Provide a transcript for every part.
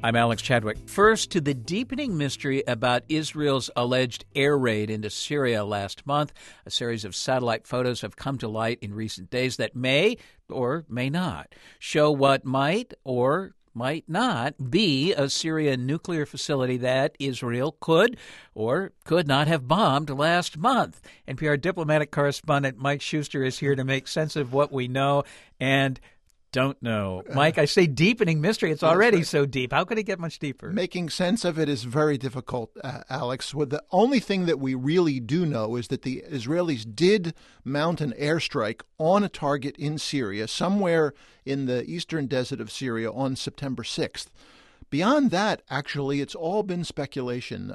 I'm Alex Chadwick. First, to the deepening mystery about Israel's alleged air raid into Syria last month. A series of satellite photos have come to light in recent days that may or may not show what might or might not be a Syrian nuclear facility that Israel could or could not have bombed last month. NPR diplomatic correspondent Mike Schuster is here to make sense of what we know and don't know. Mike, I say deepening mystery. It's already so deep. How could it get much deeper? Making sense of it is very difficult, Alex. Well, the only thing that we really do know is that the Israelis did mount an airstrike on a target in Syria, somewhere in the eastern desert of Syria on September 6th. Beyond that, actually, it's all been speculation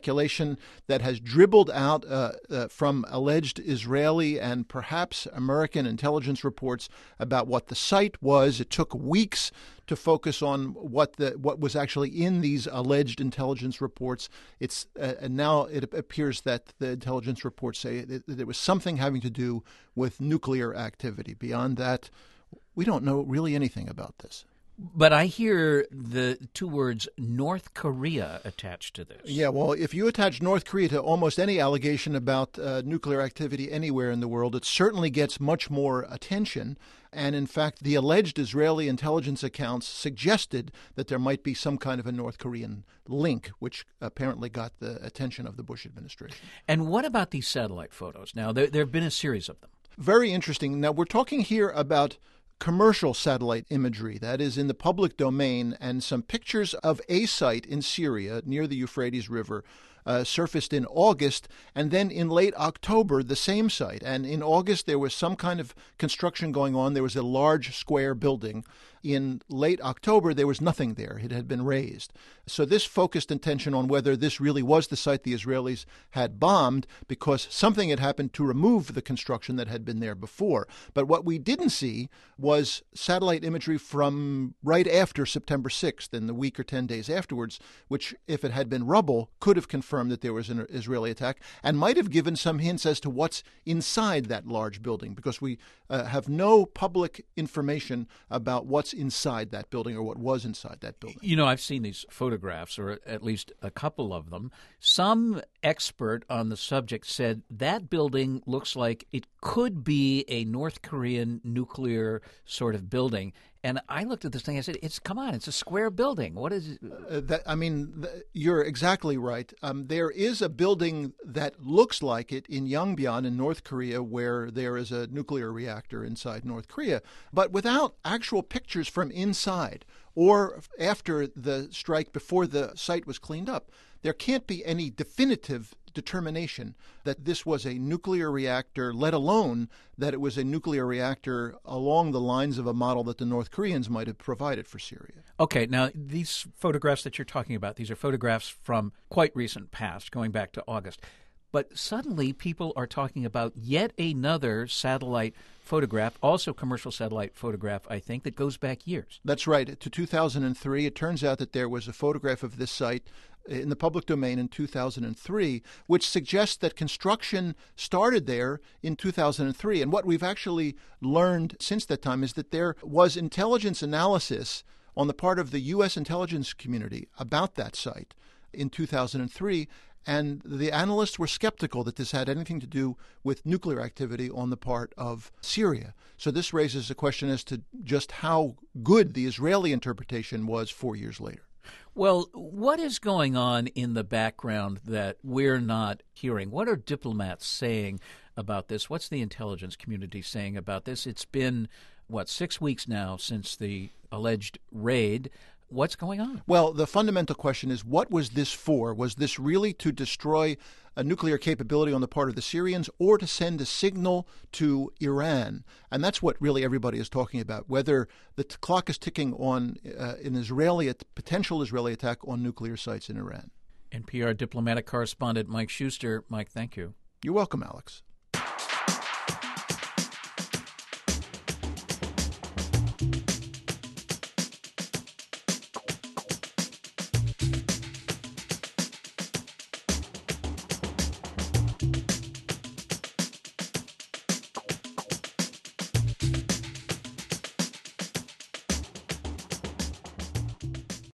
that has dribbled out from alleged Israeli and perhaps American intelligence reports about what the site was. It took weeks to focus on what was actually in these alleged intelligence reports. And now it appears that the intelligence reports say that there was something having to do with nuclear activity. Beyond that, we don't know really anything about this. But I hear the two words North Korea attached to this. Yeah, well, if you attach North Korea to almost any allegation about nuclear activity anywhere in the world, it certainly gets much more attention. And in fact, the alleged Israeli intelligence accounts suggested that there might be some kind of a North Korean link, which apparently got the attention of the Bush administration. And what about these satellite photos? Now, there have been a series of them. Very interesting. Now, we're talking here about commercial satellite imagery that is in the public domain, and some pictures of a site in Syria near the Euphrates River surfaced in August, and then in late October, the same site. And in August, there was some kind of construction going on. There was a large square building. In late October, there was nothing there. It had been razed. So this focused attention on whether this really was the site the Israelis had bombed, because something had happened to remove the construction that had been there before. But what we didn't see was satellite imagery from right after September 6th and the week or 10 days afterwards, which, if it had been rubble, could have confirmed that there was an Israeli attack and might have given some hints as to what's inside that large building, because we have no public information about what's inside that building or what was inside that building. You know, I've seen these photographs, or at least a couple of them. Some expert on the subject said that building looks like it could be a North Korean nuclear sort of building. And I looked at this thing, I said, it's a square building. What is it? You're exactly right. There is a building that looks like it in Yongbyon in North Korea, where there is a nuclear reactor inside North Korea, but without actual pictures from inside or after the strike, before the site was cleaned up. There can't be any definitive determination that this was a nuclear reactor, let alone that it was a nuclear reactor along the lines of a model that the North Koreans might have provided for Syria. Okay, now these photographs that you're talking about, these are photographs from quite recent past, going back to August. But suddenly people are talking about yet another satellite photograph, also commercial satellite photograph, I think, that goes back years. That's right, to 2003. It turns out that there was a photograph of this site in the public domain in 2003, which suggests that construction started there in 2003. And what we've actually learned since that time is that there was intelligence analysis on the part of the U.S. intelligence community about that site in 2003. And the analysts were skeptical that this had anything to do with nuclear activity on the part of Syria. So this raises a question as to just how good the Israeli interpretation was 4 years later. Well, what is going on in the background that we're not hearing? What are diplomats saying about this? What's the intelligence community saying about this? It's been, 6 weeks now since the alleged raid. What's going on? Well, the fundamental question is, what was this for? Was this really to destroy a nuclear capability on the part of the Syrians, or to send a signal to Iran? And that's what really everybody is talking about, whether the clock is ticking on a potential Israeli attack on nuclear sites in Iran. NPR diplomatic correspondent Mike Schuster. Mike, thank you. You're welcome, Alex.